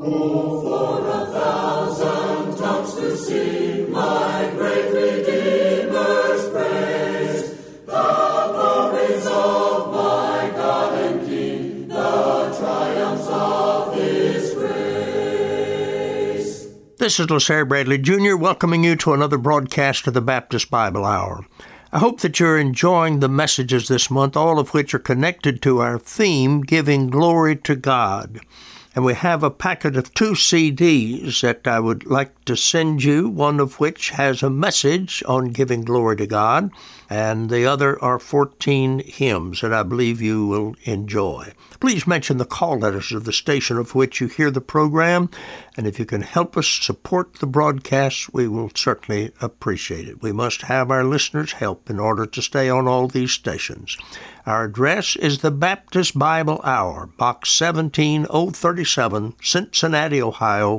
This is LaSalle Bradley Jr. welcoming you to another broadcast of the Baptist Bible Hour. I hope that you're enjoying the messages this month, all of which are connected to our theme, Giving Glory to God. And we have a packet of 2 CDs that I would like to send you, one of which has a message on giving glory to God, and the other are 14 hymns that I believe you will enjoy. Please mention the call letters of the station of which you hear the program, and if you can help us support the broadcast, we will certainly appreciate it. We must have our listeners' help in order to stay on all these stations. Our address is the Baptist Bible Hour, Box 17037, Cincinnati, Ohio,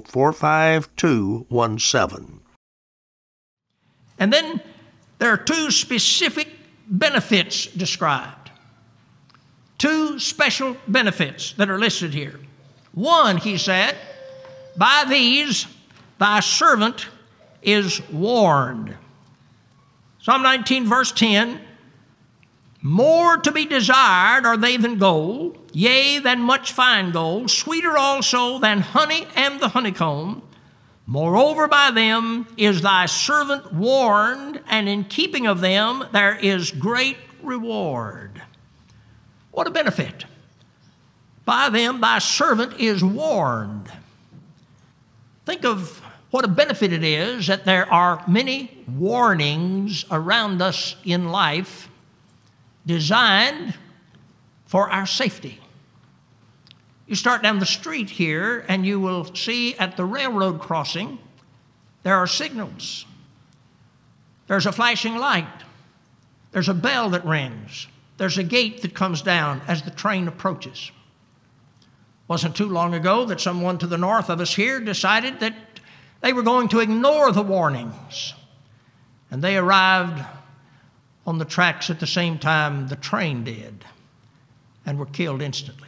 45217. And then there are 2 specific benefits described. 2 special benefits that are listed here. One, he said, by these thy servant is warned. Psalm 19, verse 10, more to be desired are they than gold, yea, than much fine gold, sweeter also than honey and the honeycomb. Moreover, by them is thy servant warned, and in keeping of them there is great reward. What a benefit. By them thy servant is warned. Think of what a benefit it is that there are many warnings around us in life designed for our safety. You start down the street here and you will see at the railroad crossing there are signals. There's a flashing light. There's a bell that rings. There's a gate that comes down as the train approaches. Wasn't too long ago that someone to the north of us here decided that they were going to ignore the warnings. And they arrived on the tracks at the same time the train did and were killed instantly.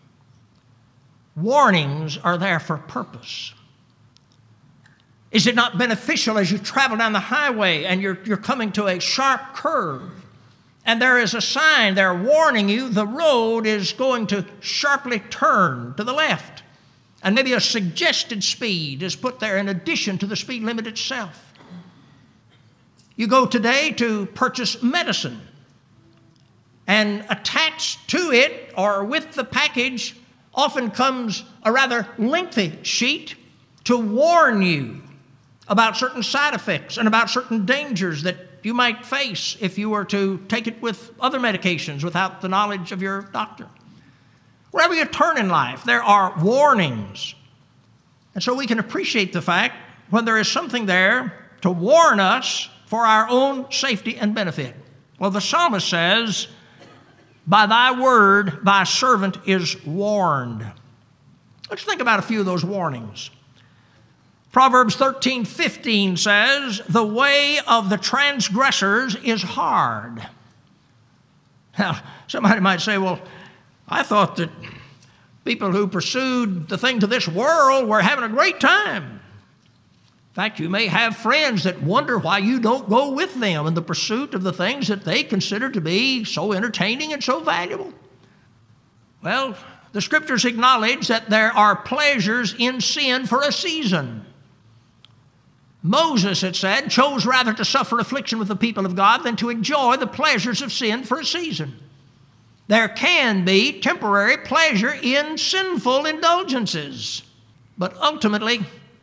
Warnings are there for a purpose. Is it not beneficial as you travel down the highway and you're coming to a sharp curve and there is a sign there warning you the road is going to sharply turn to the left, and maybe a suggested speed is put there in addition to the speed limit itself? You go today to purchase medicine, and attached to it or with the package often comes a rather lengthy sheet to warn you about certain side effects and about certain dangers that you might face if you were to take it with other medications without the knowledge of your doctor. Wherever you turn in life, there are warnings. And so we can appreciate the fact when there is something there to warn us for our own safety and benefit. Well, the psalmist says, by thy word, thy servant is warned. Let's think about a few of those warnings. Proverbs 13:15 says, the way of the transgressors is hard. Now, somebody might say, well, I thought that people who pursued the things of this world were having a great time. In fact, you may have friends that wonder why you don't go with them in the pursuit of the things that they consider to be so entertaining and so valuable. Well, the scriptures acknowledge that there are pleasures in sin for a season. Moses, it said, chose rather to suffer affliction with the people of God than to enjoy the pleasures of sin for a season. There can be temporary pleasure in sinful indulgences, but ultimately,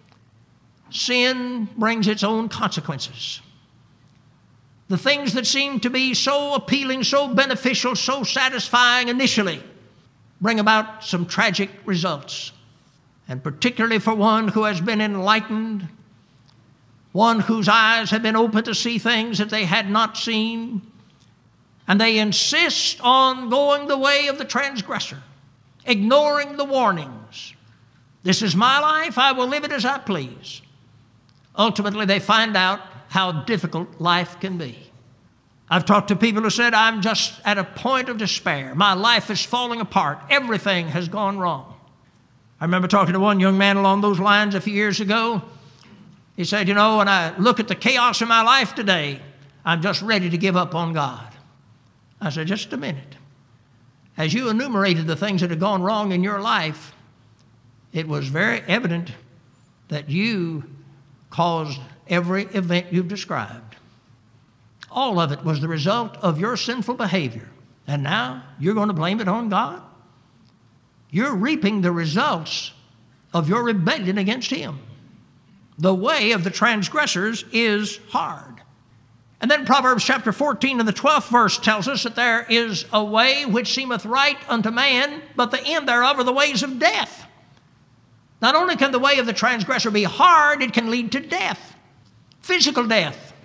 sin brings its own consequences. The things that seem to be so appealing, so beneficial, so satisfying initially bring about some tragic results. And particularly for one who has been enlightened, one whose eyes have been opened to see things that they had not seen, and they insist on going the way of the transgressor, ignoring the warnings. This is my life, I will live it as I please. Ultimately, they find out how difficult life can be. I've talked to people who said, I'm just at a point of despair. My life is falling apart. Everything has gone wrong. I remember talking to one young man along those lines a few years ago. He said, when I look at the chaos in my life today, I'm just ready to give up on God. I said, just a minute. As you enumerated the things that had gone wrong in your life, it was very evident that you caused every event you've described. All of it was the result of your sinful behavior. And now you're going to blame it on God? You're reaping the results of your rebellion against Him. The way of the transgressors is hard. And then Proverbs chapter 14 and the 12th verse tells us that there is a way which seemeth right unto man, but the end thereof are the ways of death. Not only can the way of the transgressor be hard, it can lead to death, physical death.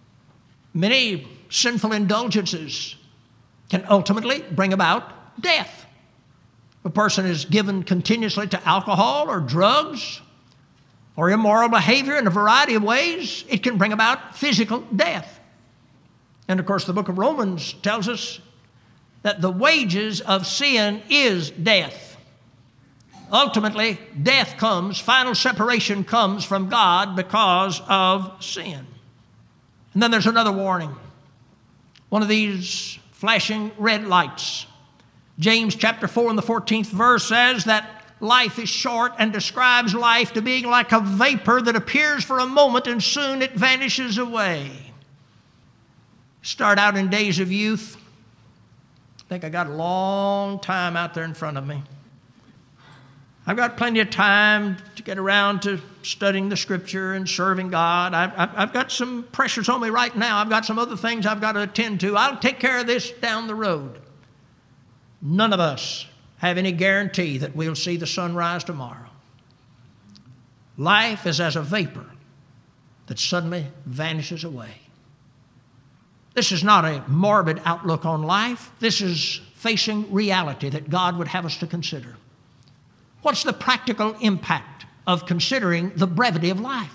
Many sinful indulgences can ultimately bring about death. If a person is given continuously to alcohol or drugs or immoral behavior in a variety of ways, it can bring about physical death. And of course, the book of Romans tells us that the wages of sin is death. Ultimately, death comes, final separation comes from God because of sin. And then there's another warning. One of these flashing red lights. James chapter 4 and the 14th verse says that life is short and describes life to being like a vapor that appears for a moment and soon it vanishes away. Start out in days of youth. I think I got a long time out there in front of me. I've got plenty of time to get around to studying the Scripture and serving God. I've got some pressures on me right now. I've got some other things I've got to attend to. I'll take care of this down the road. None of us have any guarantee that we'll see the sunrise tomorrow. Life is as a vapor that suddenly vanishes away. This is not a morbid outlook on life. This is facing reality that God would have us to consider. What's the practical impact of considering the brevity of life?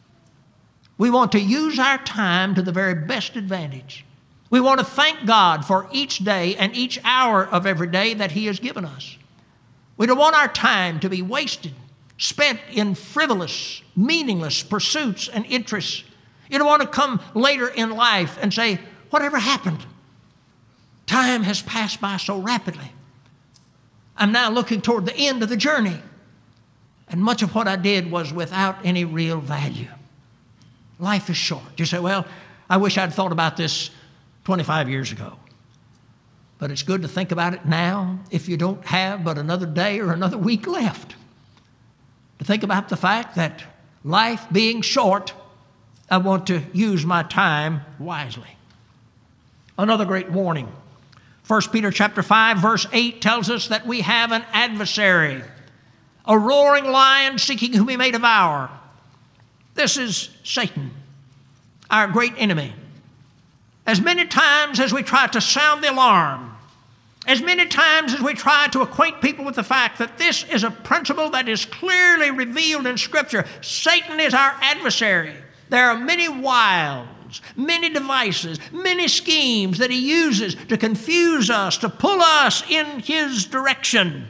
We want to use our time to the very best advantage. We want to thank God for each day and each hour of every day that He has given us. We don't want our time to be wasted, spent in frivolous, meaningless pursuits and interests. You don't want to come later in life and say, whatever happened? Time has passed by so rapidly. I'm now looking toward the end of the journey. And much of what I did was without any real value. Life is short. You say, well, I wish I'd thought about this 25 years ago. But it's good to think about it now if you don't have but another day or another week left. To think about the fact that life being short, I want to use my time wisely. Another great warning. 1 Peter chapter 5, verse 8 tells us that we have an adversary, a roaring lion seeking whom he may devour. This is Satan, our great enemy. As many times as we try to sound the alarm, as many times as we try to acquaint people with the fact that this is a principle that is clearly revealed in Scripture, Satan is our adversary. There are many wiles, many devices, many schemes that he uses to confuse us, to pull us in his direction.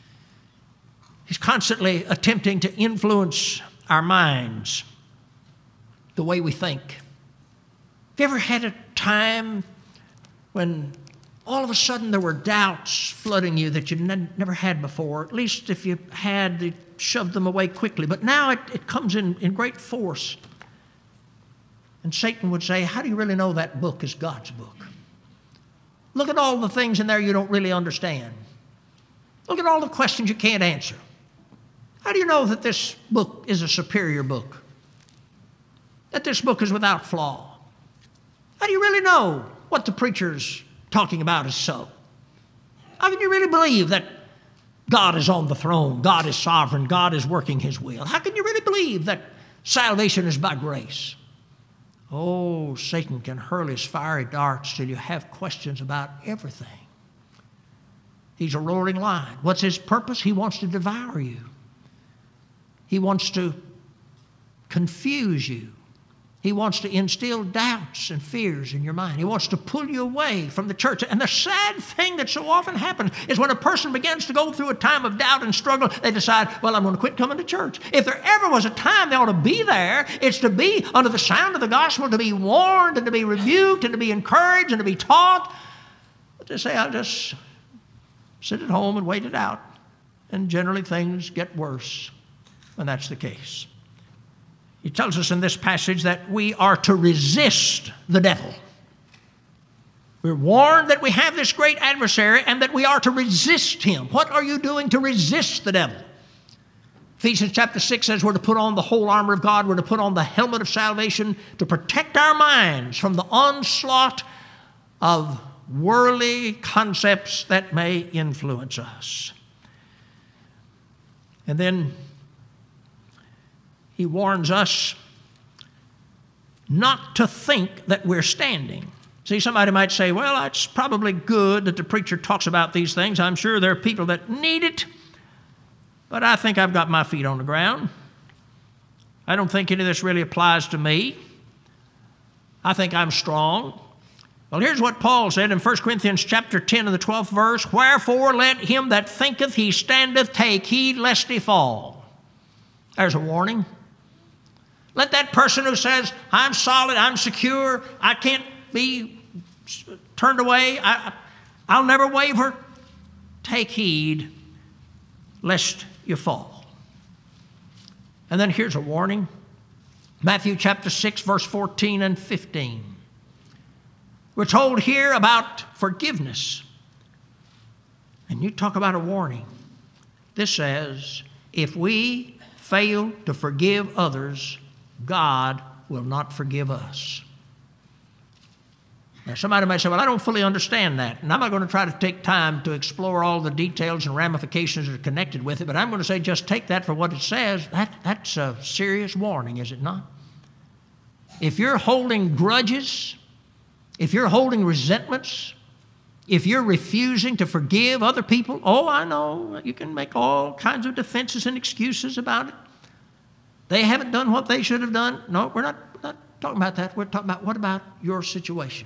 He's constantly attempting to influence our minds, the way we think. Have you ever had a time when all of a sudden there were doubts flooding you that you never had before? At least if you had, you shoved them away quickly. But now it comes in great force. And Satan would say, how do you really know that book is God's book? Look at all the things in there you don't really understand. Look at all the questions you can't answer. How do you know that this book is a superior book? That this book is without flaw? How do you really know what the preacher's talking about is so? How can you really believe that God is on the throne, God is sovereign, God is working His will? How can you really believe that salvation is by grace? Oh, Satan can hurl his fiery darts till you have questions about everything. He's a roaring lion. What's his purpose? He wants to devour you. He wants to confuse you. He wants to instill doubts and fears in your mind. He wants to pull you away from the church. And the sad thing that so often happens is when a person begins to go through a time of doubt and struggle, they decide, well, I'm going to quit coming to church. If there ever was a time they ought to be there, it's to be under the sound of the gospel, to be warned and to be rebuked and to be encouraged and to be taught. But they say, I'll just sit at home and wait it out. And generally things get worse when that's the case. He tells us in this passage that we are to resist the devil. We're warned that we have this great adversary and that we are to resist him. What are you doing to resist the devil? Ephesians chapter 6 says we're to put on the whole armor of God. We're to put on the helmet of salvation to protect our minds from the onslaught of worldly concepts that may influence us. And then he warns us not to think that we're standing. See, somebody might say, well, it's probably good that the preacher talks about these things. I'm sure there are people that need it, but I think I've got my feet on the ground. I don't think any of this really applies to me. I think I'm strong. Well, here's what Paul said in 1 Corinthians chapter 10 and the 12th verse, wherefore let him that thinketh he standeth take heed lest he fall. There's a warning. Let that person who says, I'm solid, I'm secure, I can't be turned away, I'll never waver, take heed lest you fall. And then here's a warning. Matthew chapter 6, verse 14 and 15. We're told here about forgiveness. And you talk about a warning. This says, if we fail to forgive others, God will not forgive us. Now, somebody might say, well, I don't fully understand that. And I'm not going to try to take time to explore all the details and ramifications that are connected with it, but I'm going to say just take that for what it says. That's a serious warning, is it not? If you're holding grudges, if you're holding resentments, if you're refusing to forgive other people, oh, I know, you can make all kinds of defenses and excuses about it. They haven't done what they should have done. No, we're not talking about that. We're talking about what about your situation?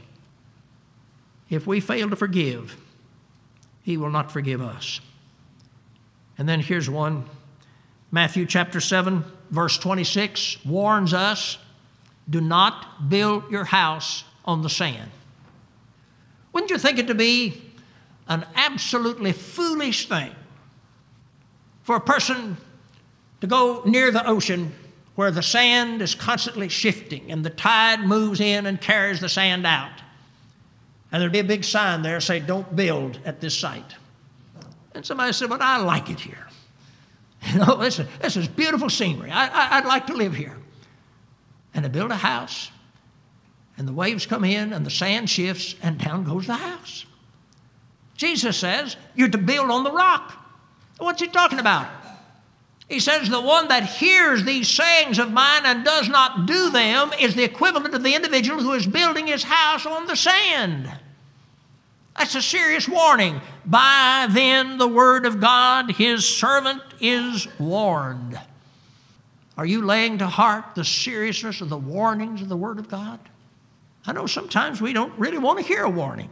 If we fail to forgive, he will not forgive us. And then here's one. Matthew chapter 7, verse 26 warns us, do not build your house on the sand. Wouldn't you think it to be an absolutely foolish thing for a person to go near the ocean where the sand is constantly shifting and the tide moves in and carries the sand out? And there'd be a big sign there say, don't build at this site. And somebody said, but I like it here. You know, this is beautiful scenery. I'd like to live here. And they build a house, and the waves come in, and the sand shifts, and down goes the house. Jesus says, you're to build on the rock. What's he talking about? He says, the one that hears these sayings of mine and does not do them is the equivalent of the individual who is building his house on the sand. That's a serious warning. By then the word of God, his servant is warned. Are you laying to heart the seriousness of the warnings of the word of God? I know sometimes we don't really want to hear a warning.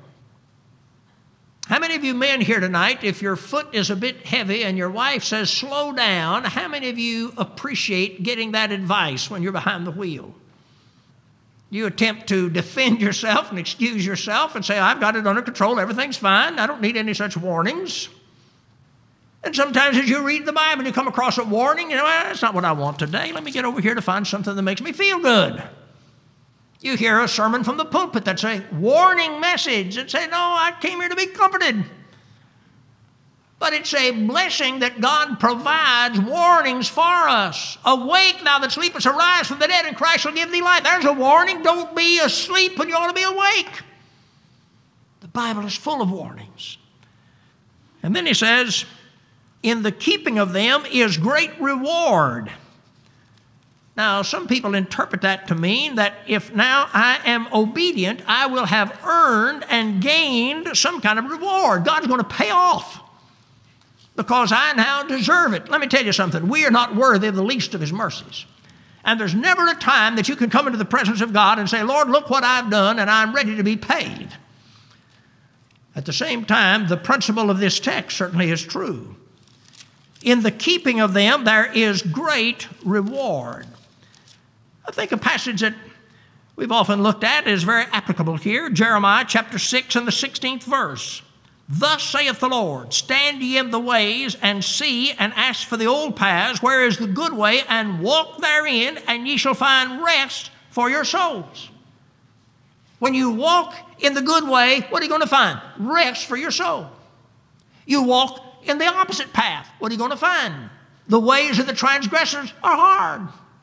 How many of you men here tonight, if your foot is a bit heavy and your wife says, slow down, how many of you appreciate getting that advice when you're behind the wheel? You attempt to defend yourself and excuse yourself and say, I've got it under control, everything's fine, I don't need any such warnings. And sometimes as you read the Bible, you come across a warning, you know, that's not what I want today. Let me get over here to find something that makes me feel good. You hear a sermon from the pulpit that's a warning message and say, no, I came here to be comforted. But it's a blessing that God provides warnings for us. Awake now that sleepest, arise from the dead, and Christ will give thee life. There's a warning. Don't be asleep when you ought to be awake. The Bible is full of warnings. And then he says, in the keeping of them is great reward. Now, some people interpret that to mean that if now I am obedient, I will have earned and gained some kind of reward. God's going to pay off because I now deserve it. Let me tell you something. We are not worthy of the least of his mercies. And there's never a time that you can come into the presence of God and say, Lord, look what I've done, and I'm ready to be paid. At the same time, the principle of this text certainly is true. In the keeping of them, there is great reward. I think a passage that we've often looked at is very applicable here. Jeremiah chapter 6 and the 16th verse. Thus saith the Lord, stand ye in the ways, and see, and ask for the old paths, where is the good way, and walk therein, and ye shall find rest for your souls. When you walk in the good way, what are you going to find? Rest for your soul. You walk in the opposite path, what are you going to find? The ways of the transgressors are hard.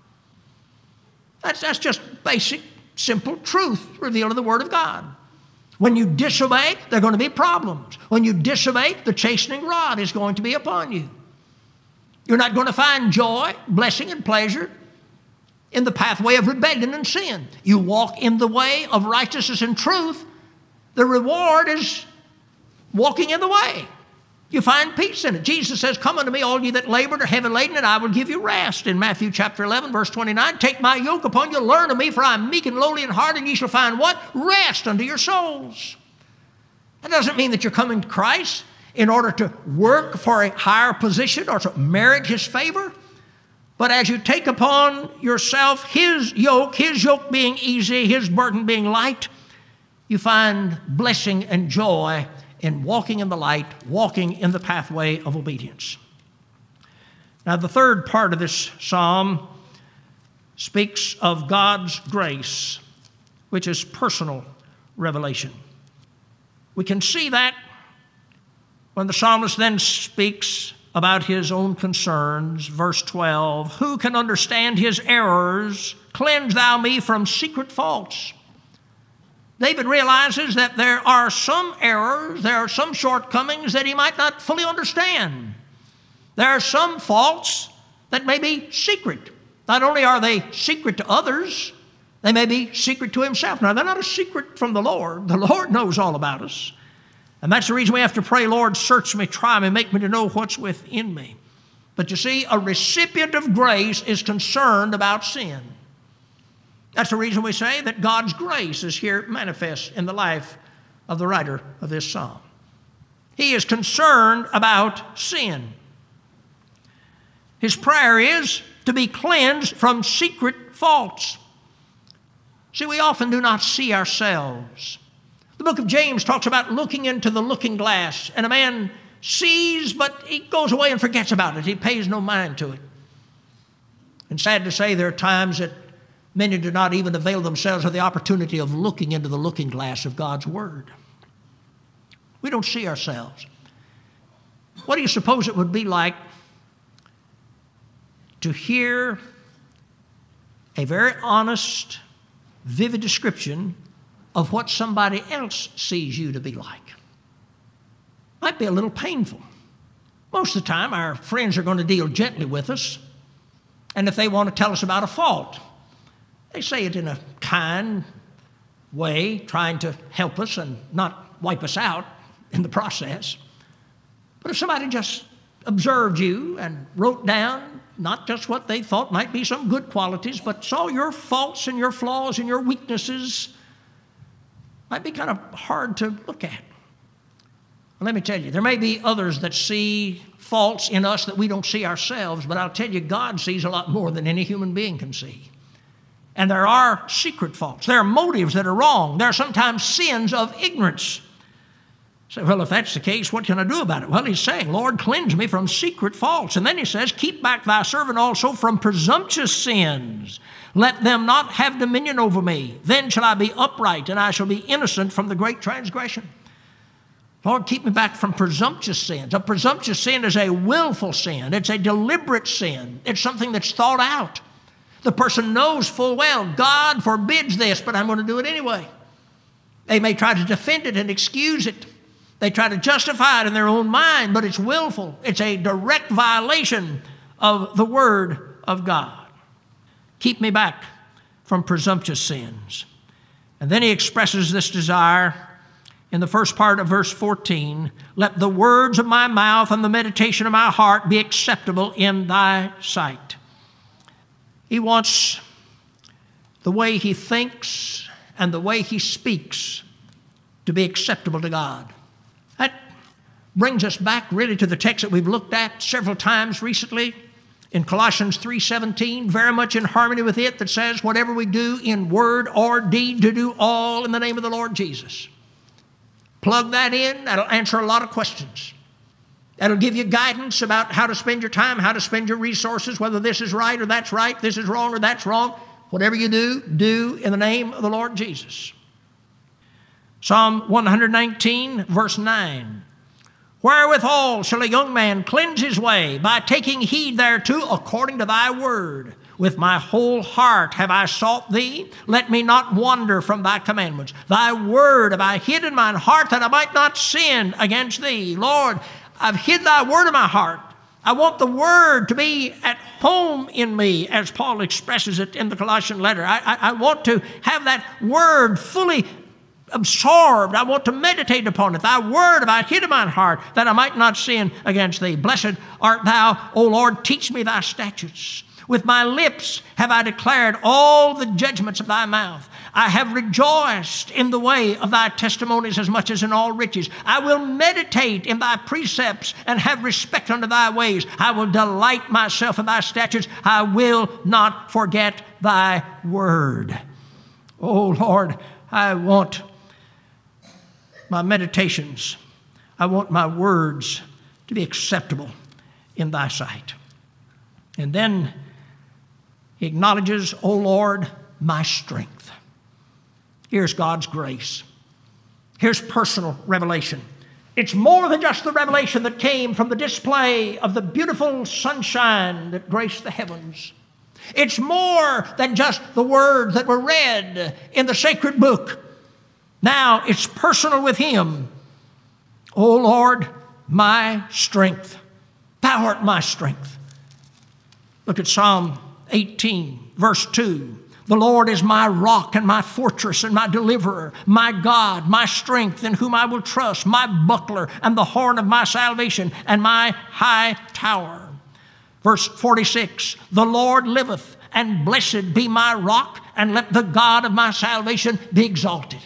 That's just basic, simple truth revealed in the Word of God. When you disobey, there are going to be problems. When you disobey, the chastening rod is going to be upon you. You're not going to find joy, blessing, and pleasure in the pathway of rebellion and sin. You walk in the way of righteousness and truth. The reward is walking in the way. You find peace in it. Jesus says, come unto me, all ye that labor and are heavy laden, and I will give you rest. In Matthew chapter 11, verse 29, take my yoke upon you, learn of me, for I am meek and lowly in heart, and ye shall find what? Rest unto your souls. That doesn't mean that you're coming to Christ in order to work for a higher position or to merit His favor. But as you take upon yourself His yoke being easy, His burden being light, you find blessing and joy in walking in the light, walking in the pathway of obedience. Now, the third part of this psalm speaks of God's grace, which is personal revelation. We can see that when the psalmist then speaks about his own concerns. Verse 12, who can understand his errors? Cleanse thou me from secret faults. David realizes that there are some errors, there are some shortcomings that he might not fully understand. There are some faults that may be secret. Not only are they secret to others, they may be secret to himself. Now, they're not a secret from the Lord. The Lord knows all about us. And that's the reason we have to pray, Lord, search me, try me, make me to know what's within me. But you see, a recipient of grace is concerned about sin. That's the reason we say that God's grace is here manifest in the life of the writer of this psalm. He is concerned about sin. His prayer is to be cleansed from secret faults. See, we often do not see ourselves. The book of James talks about looking into the looking glass, and a man sees, but he goes away and forgets about it. He pays no mind to it. And sad to say, there are times that many do not even avail themselves of the opportunity of looking into the looking glass of God's Word. We don't see ourselves. What do you suppose it would be like to hear a very honest, vivid description of what somebody else sees you to be like? Might be a little painful. Most of the time, our friends are going to deal gently with us, and if they want to tell us about a fault, they say it in a kind way, trying to help us and not wipe us out in the process. But if somebody just observed you and wrote down not just what they thought might be some good qualities, but saw your faults and your flaws and your weaknesses, might be kind of hard to look at. Well, let me tell you, there may be others that see faults in us that we don't see ourselves, but I'll tell you, God sees a lot more than any human being can see. And there are secret faults. There are motives that are wrong. There are sometimes sins of ignorance. So, well, if that's the case, what can I do about it? Well, he's saying, Lord, cleanse me from secret faults. And then he says, keep back thy servant also from presumptuous sins. Let them not have dominion over me. Then shall I be upright, and I shall be innocent from the great transgression. Lord, keep me back from presumptuous sins. A presumptuous sin is a willful sin. It's a deliberate sin. It's something that's thought out. The person knows full well, God forbids this, but I'm going to do it anyway. They may try to defend it and excuse it. They try to justify it in their own mind, but it's willful. It's a direct violation of the Word of God. Keep me back from presumptuous sins. And then he expresses this desire in the first part of verse 14. Let the words of my mouth and the meditation of my heart be acceptable in thy sight. He wants the way he thinks and the way he speaks to be acceptable to God. That brings us back really to the text that we've looked at several times recently in Colossians 3:17, very much in harmony with it, that says, whatever we do in word or deed, to do all in the name of the Lord Jesus. Plug that in, that'll answer a lot of questions. That'll give you guidance about how to spend your time, how to spend your resources, whether this is right or that's right, this is wrong or that's wrong. Whatever you do, do in the name of the Lord Jesus. Psalm 119, verse 9. Wherewithal shall a young man cleanse his way? By taking heed thereto according to thy word. With my whole heart have I sought thee. Let me not wander from thy commandments. Thy word have I hid in mine heart, that I might not sin against thee. Lord, I've hid thy word in my heart. I want the word to be at home in me, as Paul expresses it in the Colossian letter. I want to have that word fully absorbed. I want to meditate upon it. Thy word have I hid in mine heart, that I might not sin against thee. Blessed art thou, O Lord, teach me thy statutes. With my lips have I declared all the judgments of thy mouth. I have rejoiced in the way of thy testimonies as much as in all riches. I will meditate in thy precepts and have respect unto thy ways. I will delight myself in thy statutes. I will not forget thy word. Oh Lord, I want my meditations, I want my words to be acceptable in thy sight. And then he acknowledges, O Lord, my strength. Here's God's grace. Here's personal revelation. It's more than just the revelation that came from the display of the beautiful sunshine that graced the heavens. It's more than just the words that were read in the sacred book. Now it's personal with him. O Lord, my strength. Thou art my strength. Look at Psalm 18, verse 2. The Lord is my rock and my fortress and my deliverer, my God, my strength in whom I will trust, my buckler and the horn of my salvation and my high tower. Verse 46, the Lord liveth, and blessed be my rock, and let the God of my salvation be exalted.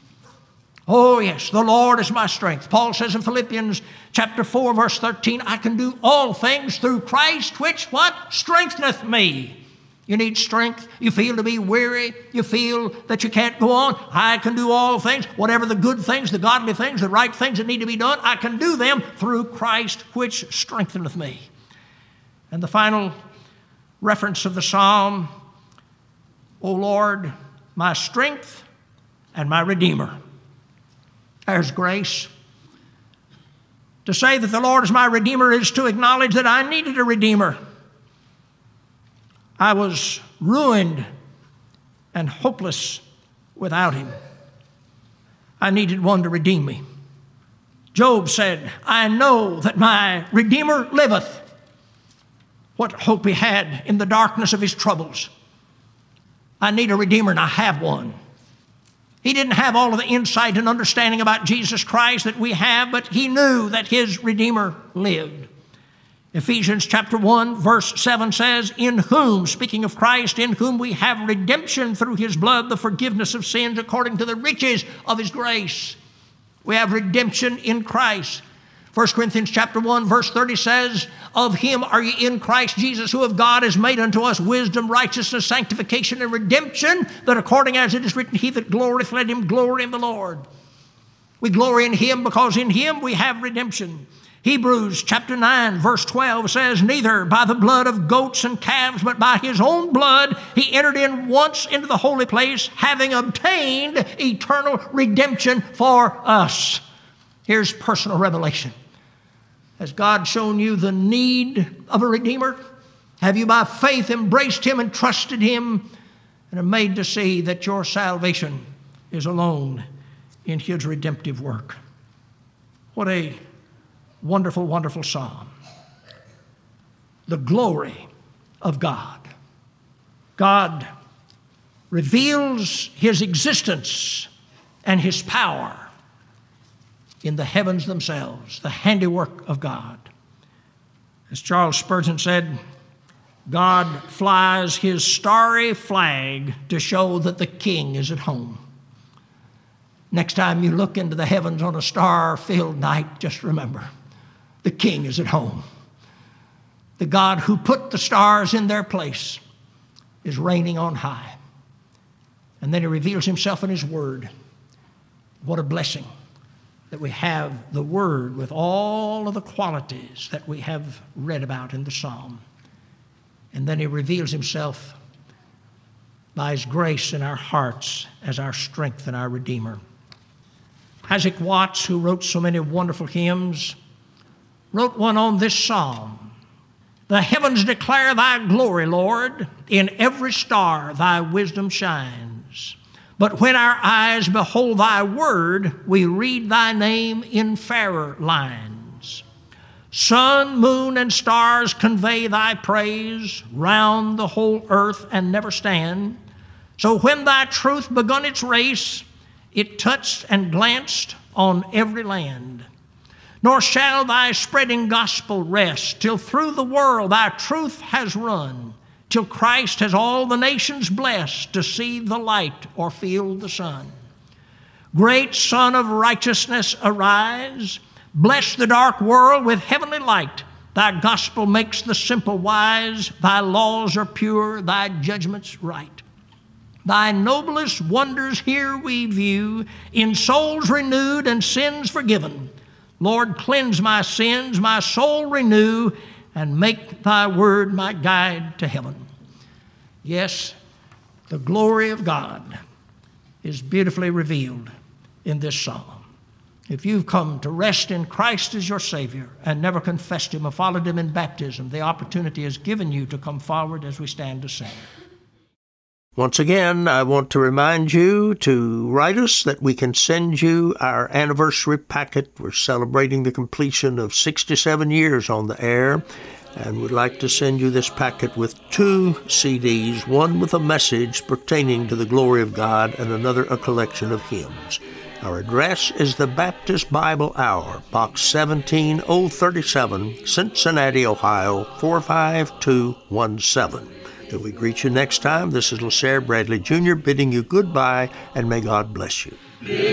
Oh yes, the Lord is my strength. Paul says in Philippians chapter 4, verse 13, I can do all things through Christ, which what? Strengtheneth me. You need strength. You feel to be weary. You feel that you can't go on. I can do all things. Whatever the good things, the godly things, the right things that need to be done, I can do them through Christ, which strengtheneth me. And the final reference of the psalm, O Lord, my strength and my Redeemer. There's grace. To say that the Lord is my Redeemer is to acknowledge that I needed a Redeemer. I was ruined and hopeless without him. I needed one to redeem me. Job said, I know that my Redeemer liveth. What hope he had in the darkness of his troubles. I need a Redeemer, and I have one. He didn't have all of the insight and understanding about Jesus Christ that we have, but he knew that his Redeemer lived. Ephesians chapter 1, verse 7 says, in whom, speaking of Christ, in whom we have redemption through his blood, the forgiveness of sins according to the riches of his grace. We have redemption in Christ. 1 Corinthians chapter 1, verse 30 says, of him are ye in Christ Jesus, who of God is made unto us wisdom, righteousness, sanctification, and redemption, that according as it is written, he that glorieth, let him glory in the Lord. We glory in him because in him we have redemption. Hebrews chapter 9, verse 12 says, neither by the blood of goats and calves, but by his own blood he entered in once into the holy place, having obtained eternal redemption for us. Here's personal revelation. Has God shown you the need of a Redeemer? Have you by faith embraced him and trusted him and are made to see that your salvation is alone in his redemptive work? What a wonderful, wonderful psalm. The glory of God. God reveals his existence and his power in the heavens themselves, the handiwork of God. As Charles Spurgeon said, God flies his starry flag to show that the King is at home. Next time you look into the heavens on a star-filled night, just remember, the King is at home. The God who put the stars in their place is reigning on high. And then he reveals himself in his word. What a blessing that we have the word with all of the qualities that we have read about in the psalm. And then he reveals himself by his grace in our hearts as our strength and our Redeemer. Isaac Watts, who wrote so many wonderful hymns, wrote one on this psalm. The heavens declare thy glory, Lord. In every star thy wisdom shines. But when our eyes behold thy word, we read thy name in fairer lines. Sun, moon, and stars convey thy praise round the whole earth and never stand. So when thy truth begun its race, it touched and glanced on every land. Nor shall thy spreading gospel rest till through the world thy truth has run, till Christ has all the nations blessed to see the light or feel the sun. Great Sun of righteousness, arise. Bless the dark world with heavenly light. Thy gospel makes the simple wise. Thy laws are pure, thy judgments right. Thy noblest wonders here we view, in souls renewed and sins forgiven. Lord, cleanse my sins, my soul renew, and make thy word my guide to heaven. Yes, the glory of God is beautifully revealed in this psalm. If you've come to rest in Christ as your Savior and never confessed him or followed him in baptism, the opportunity is given you to come forward as we stand to sing. Once again, I want to remind you to write us that we can send you our anniversary packet. We're celebrating the completion of 67 years on the air, and we'd like to send you this packet with 2 CDs, one with a message pertaining to the glory of God and another a collection of hymns. Our address is the Baptist Bible Hour, Box 17037, Cincinnati, Ohio, 45217. Till we greet you next time, this is LaSalle Bradley Jr. bidding you goodbye, and may God bless you.